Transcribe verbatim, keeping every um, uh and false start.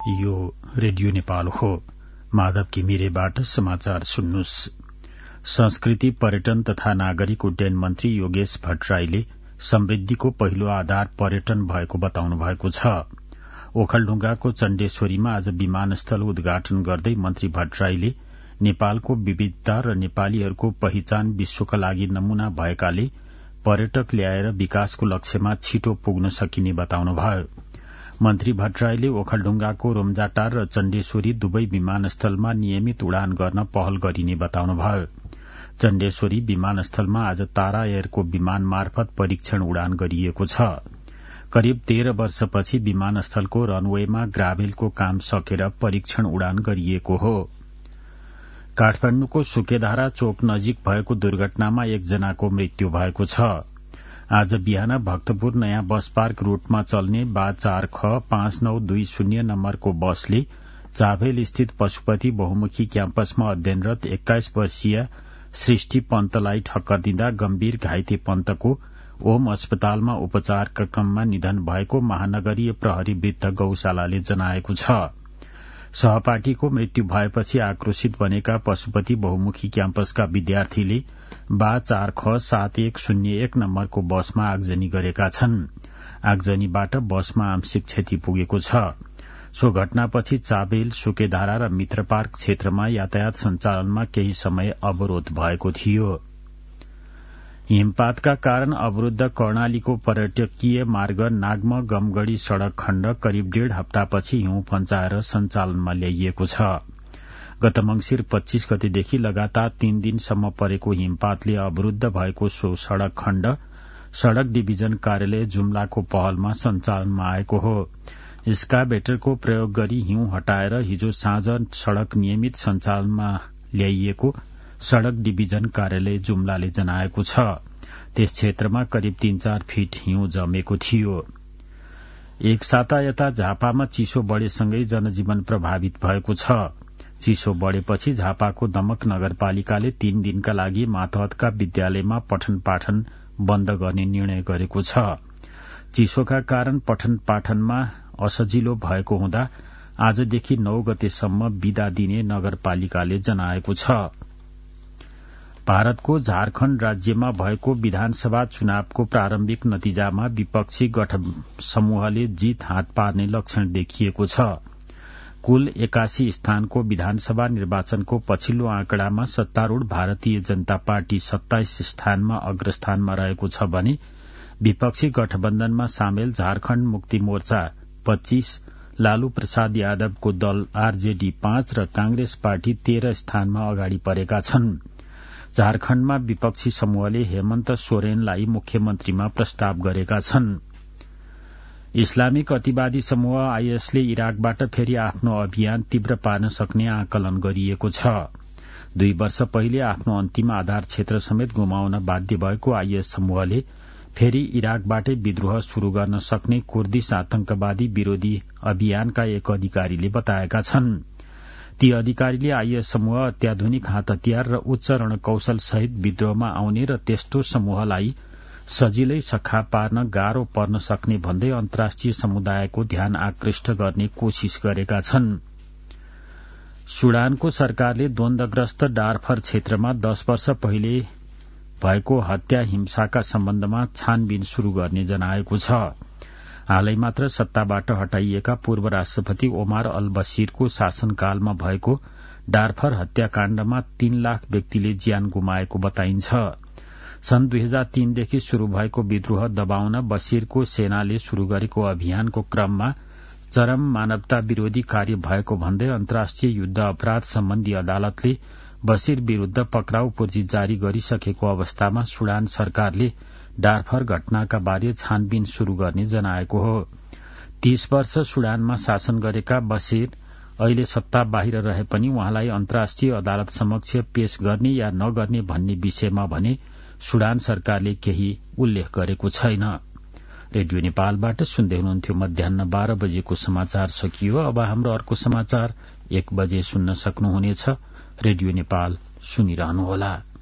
यो रेडियो नेपाल हो। माधव घिमिरेबाट समाचार सुन्नुस्। संस्कृति, पर्यटन तथा नागरिक उड्डयन मन्त्री योगेश भट्टराईले समृद्धिको पहिलो आधार पर्यटन भएको बताउनु भएको छ। ओखलढुंगाको चण्डेश्वरीमा आज विमानस्थल उद्घाटन गर्दै मन्त्री भट्टराईले नेपालको विविधता र नेपालीहरूको पहिचान विश्वका लागि नमूना भएकाले पर्यटक ल्याएर विकासको लक्ष्यमा छिटो पुग्न सकिने बताउनुभयो। मन्त्री भट्टराईले ओखलढुंगाको रोम्जाटार र चण्डेश्वरी दुवै विमानस्थलमा नियमित उडान गर्न पहल गरिने बताउनुभयो। चण्डेश्वरी विमानस्थलमा आज तारा एयरको विमान मार्फत परीक्षण उडान गरिएको छ। करिब तेह्र वर्षपछि विमानस्थलको रनवेमा ग्राभेलको काम सकेर परीक्षण उडान गरिएको हो। काठमाडौँको सुकेधारा चोक नजिक भएको दुर्घटनामा एकजनाको मृत्यु भएको छ। आज बिहान भक्तपुर नयाँ बस पार्क रूटमा चल्ने बा चार ख पाँच नौ दुई शून्य नम्बरको बसले चाभेल स्थित पशुपति बहुमुखी क्याम्पसमा अध्ययनरत एक्काइस वर्षीय सृष्टि पन्तलाई ठक्कर दिँदा गम्भीर घाइते पन्तको ओम अस्पतालमा उपचारका क्रममा निधन भएको महानगरीय प्रहरी वृत्त गौशालाले जनाएको छ। सहपाठीको मृत्यु भएपछि आक्रोशित बनेका पशुपति बहुमुखी क्याम्पसका विद्यार्थीले बा चार ख सात एक शून्य एक नम्बरको बसमा आगजनी गरेका छन्। आगजनीबाट बसमा आंशिक क्षति पुगेको छ। सो घटनापछि चाबेल, सुकेधारा र मित्रपार्क क्षेत्रमा यातायात सञ्चालनमा केही समय अवरोध भएको थियो। हिमपातका कारण अवरूद्ध कर्णालीको पर्यटकीय मार्ग नागम गमगढ़ी सड़क खण्ड करिब डेढ़ हप्तापछि हिउँ पन्चाएर सञ्चालनमा ल्याइएको छ। गत मंगिर पच्चीस गतेदेखि लगातार तीन दिनसम्म परेको हिमपातले अवरूद्ध भएको सो सड़क खण्ड सड़क डिभिजन कार्यालय जुम्लाको पहलमा सञ्चालनमा आएको हो। स्काभेटरको प्रयोग गरी हिउँ हटाएर हिजो साँझ सड़क नियमित सञ्चालनमा ल्याइएको सड़क डिभिजन कार्यालय जुम्लाले जनाएको छ। त्यस क्षेत्रमा करिब तीन चार फिट हिउँ जमेको थियो। एक साता यता झापामा चिसो बढ़ेसँगै जनजीवन प्रभावित भएको छ। चिसो बढ़ेपछि झापाको दमक नगरपालिकाले तीन दिनका लागि मातहतका विद्यालयमा पठन पाठन बन्द गर्ने निर्णय गरेको छ। चिसोका कारण पठन पाठनमा असजिलो भएको हुँदा आजदेखि नौ गतेसम्म बिदा दिने नगरपालिकाले जनाएको छ। भारतको झारखण्ड राज्यमा भएको विधानसभा चुनावको प्रारम्भिक नतिजामा विपक्षी गठ समूहले जीत हात पार्ने लक्षण देखिएको छ। कुल एकासी स्थानको विधानसभा निर्वाचनको पछिल्लो आँकड़ामा सत्तारूढ़ भारतीय जनता पार्टी सत्ताइस स्थानमा अग्रस्थानमा रहेको छ भने विपक्षी गठबन्धनमा सामेल झारखण्ड मुक्ति मोर्चा पच्चीस, लालू प्रसाद यादवको दल आरजेडी पाँच र कांग्रेस पार्टी तेह्र स्थानमा अगाडि परेका छन्। झारखण्डमा विपक्षी समूहले हेमन्त सोरेनलाई मुख्यमन्त्रीमा प्रस्ताव गरेका छन्। इस्लामिक अतिवादी समूह आईएसले इराकबाट फेरि आफ्नो अभियान तीव्र पार्न सक्ने आकलन गरिएको छ। दुई वर्ष पहिले आफ्नो अन्तिम आधार क्षेत्र समेत गुमाउन बाध्य भएको आईएस समूहले फेरि इराकबाटै विद्रोह शुरू गर्न सक्ने कुर्दिश आतंकवादी विरोधी अभियानका एक अधिकारीले बताएका छन्। ती अधिकारीले आईएस समूह अत्याधुनिक हात हतियार र उच्च रणकौशल सहित विद्रोहमा आउने र त्यस्तो समूहलाई सजिलै सखा पार्न गाह्रो पर्न सक्ने भन्दै अन्तर्राष्ट्रिय समुदायको ध्यान आकृष्ट गर्ने कोशिश गरेका छन्। सुडानको सरकारले द्वन्द्वग्रस्त डारफर क्षेत्रमा दश वर्ष पहिले भएको हत्या हिंसाका सम्बन्धमा छानबिन शुरू गर्ने जनाएको छ। हालै मात्र सत्ताबाट हटाइएका पूर्व राष्ट्रपति ओमार अल बशीरको शासनकालमा भएको डारफर हत्याकाण्डमा तीन लाख व्यक्तिले ज्यान गुमाएको बताइन्छ। सन् दुई हजार तीनदेखि शुरू भएको विद्रोह दबाउन बशीरको सेनाले शुरू गरेको अभियानको क्रममा चरम मानवता विरोधी कार्य भएको भन्दै अन्तर्राष्ट्रिय युद्ध अपराध सम्बन्धी अदालतले बशीर विरूद्ध पक्राउ पूर्जी जारी गरिसकेको अवस्थामा सुडान सरकारले डारफर घटनाका बारे छानबिन शुरू गर्ने जनाएको हो। तीस वर्ष सुडानमा शासन गरेका बशीर अहिले सत्ता बाहिर रहे पनि उहाँलाई अन्तर्राष्ट्रिय अदालत समक्ष पेश गर्ने या नगर्ने भन्ने विषयमा भने सुडान सरकारले केही उल्लेख गरेको छैन। रेडियो नेपालबाट सुन्दै हुनुहुन्थ्यो। मध्याह बाह्र बजेको समाचार सकियो। अब हाम्रो अर्को समाचार एक बजे सुन्न सक्नुहुनेछ। रेडियो नेपाल सुनिरहनुहोला।